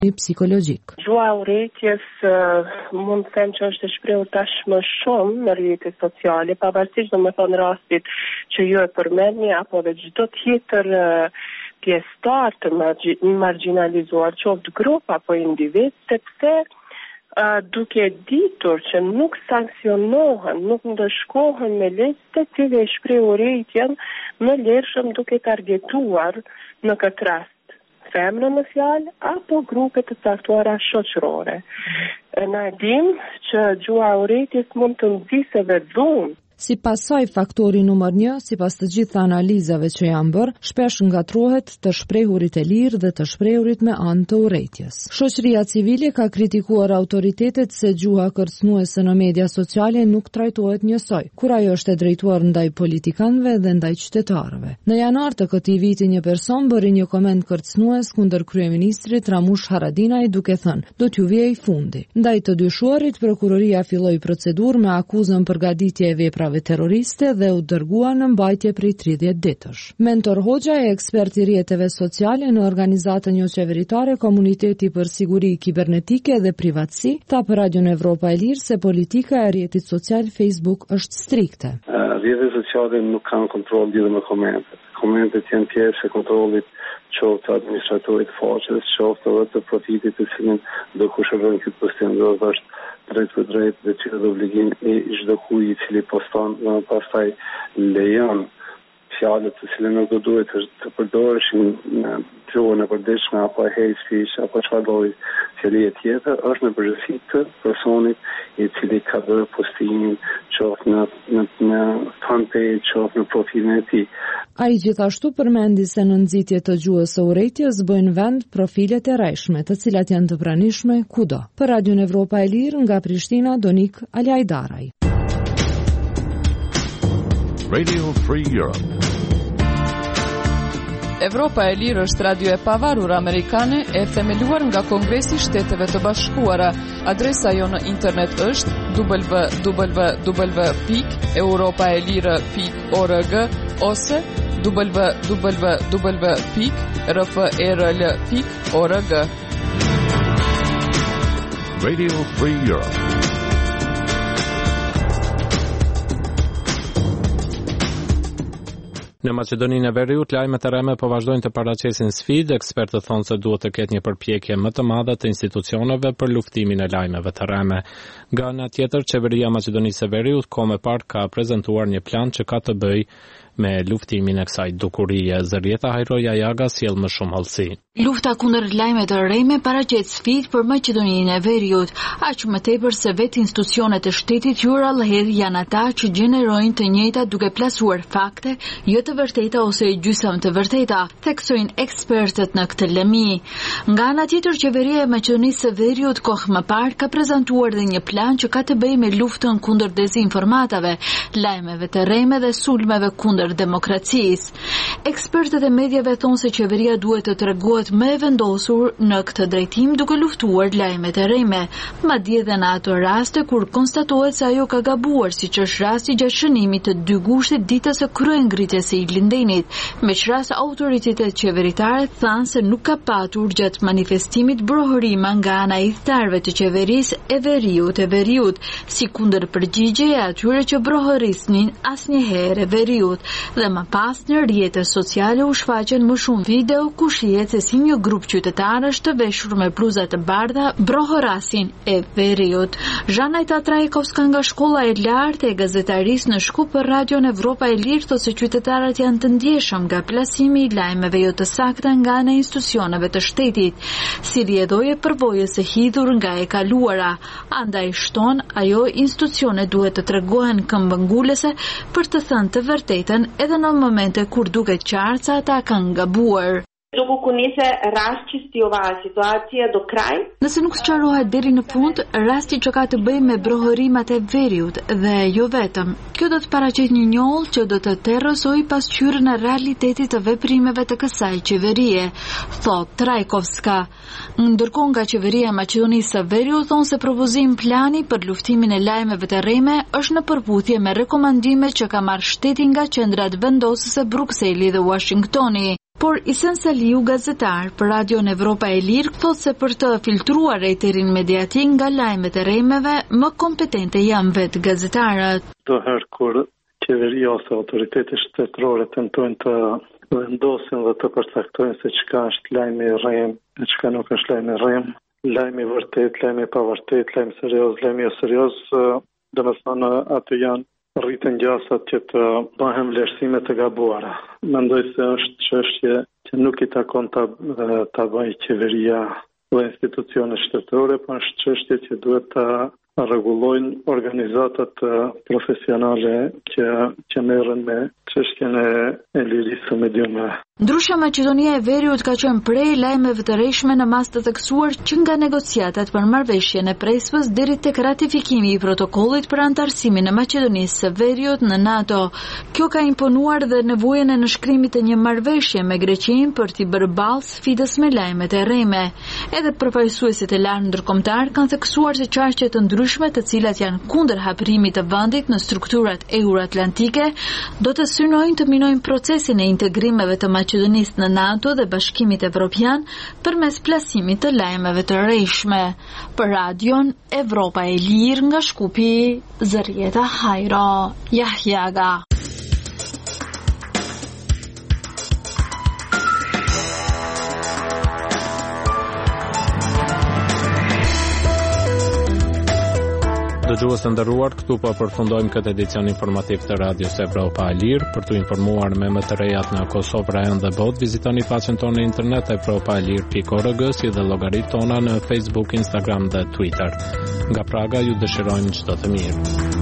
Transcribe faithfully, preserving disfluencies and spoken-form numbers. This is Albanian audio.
psikologjik. Gjua e urrejtjes mund të them që është e shprehur tashmë shumë në rrjetet sociale, pavarësisht domethënë rastit që ju e përmendni apo dhe çdo tjetër pjesëtar të marginalizuar, qoftë grup apo individ, sepse uh, duke ditur që nuk sankcionohen, nuk ndëshkohen me ligj të cilë e shpreh urrejtjen më lirshëm duke targetuar në këtë rast femrën në fjalë apo grupe të caktuara shoqërore. Na dim që gjua e urrejtjes mund të nxjisë edhe dhunë. Si pasaj faktori numër një, si pas të gjitha analizave që janë bërë, shpesh ngatrohet të shprehurit e lirë dhe të shprehurit me anë të urrejtjes. Shoqëria civile ka kritikuar autoritetet se gjuha kërcënuese në media sociale nuk trajtohet njësoj, kur ajo është e drejtuar ndaj politikanëve dhe ndaj qytetarëve. Në janar të këtij viti një person bëri një koment kërcënues kundër kryeministrit Ramush Haradinaj duke thënë: "Do t'ju vijej fundi." Ndaj të dyshuarit, prokuroria filloi procedurë me akuzën për gaditje e veprave terroriste dhe u dërgua në mbajtje prej tridhjetë ditësh. Mentor Hoxha e ekspert i rrjeteve sociale në organizatën jo qeveritare Komuniteti për Siguri Kibernetike dhe Privatësi, tha për Radion Evropa e Lirë se politika e rrjetit social Facebook është strikte. Rrjetet sociale nuk kanë kontroll lidhur me komentet. Komentet janë pjesë e kontrollit qoftë të administratorit faqes, qoftë edhe të profitit të cilin do kushëron këtë postim, do është drejt për drejt dhe që dhe obligim i çdo kujt i cili poston dhe pastaj lejon fjalët të cilën nuk do duhet të përdoreshin në gjuhën e përditshme apo hate speech apo çfarë lloj fjalie tjetër, është në përgjegjësi të personit i cili ka bërë postimin qoftë në në në fanpage, qoftë në profilin e tij. Ai gjithashtu përmendi se në nxitje të gjuhës së urrejtjes bëjnë vend profilet e rrejshme, të cilat janë të pranishme kudo. Për Radion Evropa e Lirë nga Prishtina, Donik Alajdaraj. Radio Free Europe. Evropa e Lirë është radio e pavarur amerikane e themeluar nga Kongresi i Shteteve të Bashkuara. Adresa jo në internet është w w w pikë europaelire pikë org ose w w w pikë r f e r l pikë org. Radio Free Europe. Në Maqedoninë e Veriut, lajmet e rreme po vazhdojnë të paraqesin sfidë. Ekspertët thonë se duhet të ketë një përpjekje më të madhe të institucioneve për luftimin e lajmeve të rreme. Nga ana tjetër, qeveria e Maqedonisë së Veriut kohë më parë ka prezantuar një plan që ka të bëjë me luftimin e kësaj dukurie. Zërieta Hajroja Jaga sjell më shumë hollësi. Lufta kundër lajmeve të rreme paraqet sfidë për Maqedoninë e Veriut, aq më tepër se vetë institucionet e shtetit jurallëherë janë ata që gjenerojnë të njëjtat duke plasuar fakte, jo të vërteta ose gjysmë të vërteta, theksojnë ekspertët në këtë lëmi. Nga ana tjetër, qeveria e Maqedonisë së Veriut kohë më parë ka prezantuar dhe një plan që ka të bëjë me luftën kundër dezinformatave, lajmeve të rreme dhe sulmeve kundër demokracisë. Ekspertët e mediave thonë se qeveria duhet të tregohet më e vendosur në këtë drejtim duke luftuar lajmet e rreme, madje edhe në ato raste kur konstatohet se ajo ka gabuar, siç është rasti gjatë shënimit të dy gushtit ditës së kryengritjes së Ilindenit, meqenëse autoritetet qeveritare thanë se nuk ka patur gjatë manifestimit brohërima nga ana e idhëtarëve të qeverisë e Veriut e Veriut, si kundër përgjigje e atyre që brohërisnin asnjëherë e Veriut. Dhe më pas në rrjetet sociale u shfaqen më shumë video ku shihet se si një grup qytetarësh të veshur me bluza të bardha brohorasin e Veriut. Zhana Tatrajkovska nga shkolla e lartë e gazetarisë në Shkup për Radion Evropa e Lirë thotë se qytetarët janë të ndjeshëm nga plasimi i lajmeve jo të sakta nga ana e institucioneve të shtetit, si rrjedhoje përvojës së hidhur nga e kaluara. Andaj shton ajo institucionet duhet të tregohen këmbëngulëse për të thënë të vërtetën edhe në momente kur duket qartë se ata kanë gabuar. Dokąd nise raščisti ova situacija do kraj? Nëse nuk sqarohet deri në fund, rasti që ka të bëjë me brohërimat e Veriut dhe jo vetëm, kjo do të paraqet një njollë që do të terrorizojë pasqyrën e realitetit të veprimeve të kësaj qeverie, thot Trajkovska. Ndërkohë nga qeveria e Maqedonisë së Veriut thonë se propozim plani për luftimin e lajmeve të rreme është në përputhje me rekomandimet që ka marrë shteti nga qendrat vendosëse Brukseli dhe Washingtoni. Por Isen Saliu, gazetar për Radion Evropa e Lirë, thot se për të filtruar eterin mediatik nga lajmet e rrejmeve, më kompetente janë vetë gazetarët. Do herë kur qeveria ose autoritetet shtetërore tentojnë të vendosin dhe të përcaktojnë se çka është lajmi i rrem e çka nuk është lajmi i rrem, lajmi i vërtet, lajmi i pavërtet, lajmi serioz, lajmi jo serioz, domethënë aty janë rritën gjasat që të bëhen vlerësime të gabuara. Mendoj se është çështje që nuk i takon ta ta bëjë qeveria dhe institucionet shtetërore, por është çështje që duhet ta rregullojnë organizatat profesionale që që merren me çështjen e, e lirisë së mediumeve. Ndryshe, Maqedonia e Veriut ka qenë prej lajmeve të rreshme në mas të theksuar që nga negociatat për marrëveshjen e Prespës deri tek ratifikimi i protokollit për antarësimin e Maqedonisë së Veriut në NATO. Kjo ka imponuar dhe nevojën e nënshkrimit të një marrëveshje me Greqinë për t'i bërë ballë sfidës me lajmet e rreme. Edhe përfaqësuesit e lartë ndërkombëtar kanë theksuar se çështje të ndryshme të cilat janë kundër hapërimit të vendit në strukturat euroatlantike do të synojnë të minojnë procesin e integrimeve të Maqedonisë në NATO dhe Bashkimit Evropian përmes plasimit të lajmeve të rreshme. Për Radion Evropa e Lirë nga Shkupi, Zërieta Hajro, Jahjaga. Dëgjues të nderuar, këtu po përfundojmë këtë edicion informativ të Radios Evropa e Lirë. Për të informuar me më të rejat në Kosovë, Rajon dhe botë, vizitoni faqen tonë në internet evropa e lirë pikë org, si dhe llogaritë tona në Facebook, Instagram dhe Twitter. Nga Praga ju dëshirojmë çdo të mirë.